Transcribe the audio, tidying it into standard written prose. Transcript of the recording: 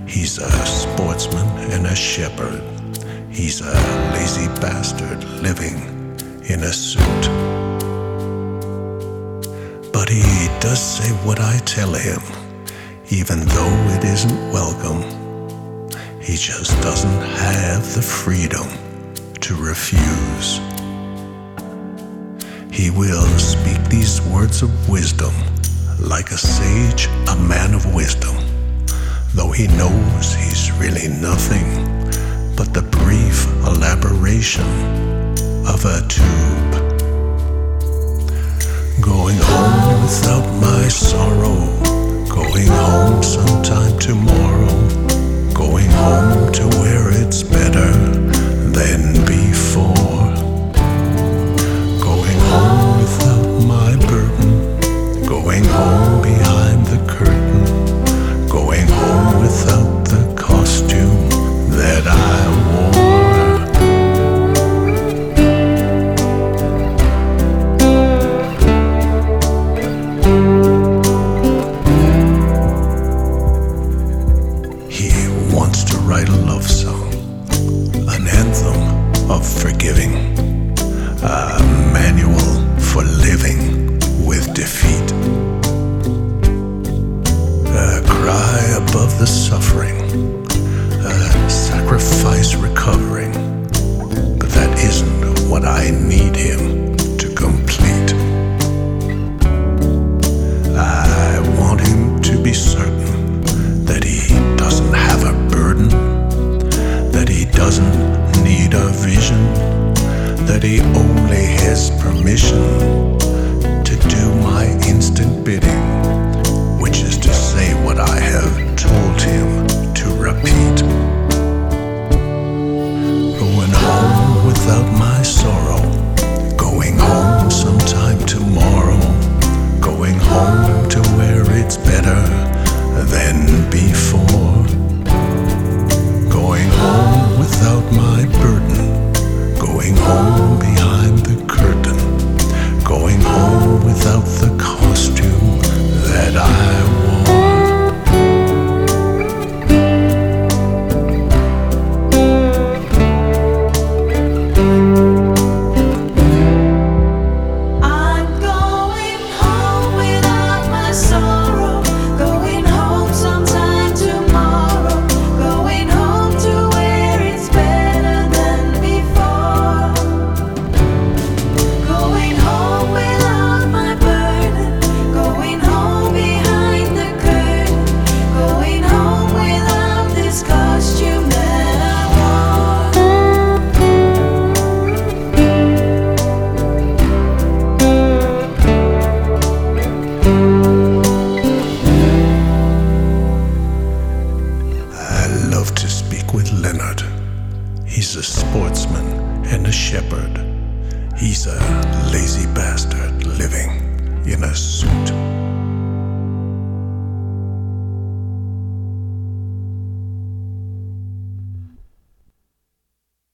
He's a sportsman and a shepherd. He's a lazy bastard living in a suit. But he does say what I tell him, even though it isn't welcome. He just doesn't have the freedom to refuse. He will speak these words of wisdom like a sage, a man of wisdom, though he knows he's really nothing but the brief elaboration of a tube. Going home without my sorrow, going home sometime tomorrow, going home to where it's better than before. Going home without my burden, going home behind the curtain, going home without the costume that I wore. He wants to write a love song, an anthem of forgiving, a manual for living with defeat, a cry above the suffering, a sacrifice recovering. But that isn't what I need him to complete. I want him to be certain that he doesn't have a burden, that he doesn't need a vision, that he only has permission to do my instant bidding, which is to say what I have told him to repeat. Going home without my sorrow, going home sometime tomorrow, going home to where it's better than before. Going home without my burden, going home behind the curtain, going home without the costume that I wore. I'm going home without my sorrow, going home sometime tomorrow, going home to where it's better than before. Going home without my burden, going home behind the curtain, going home without this costume that I wore. I love to speak with Leonard. He's a sportsman and a shepherd. He's a lazy bastard living in a suit.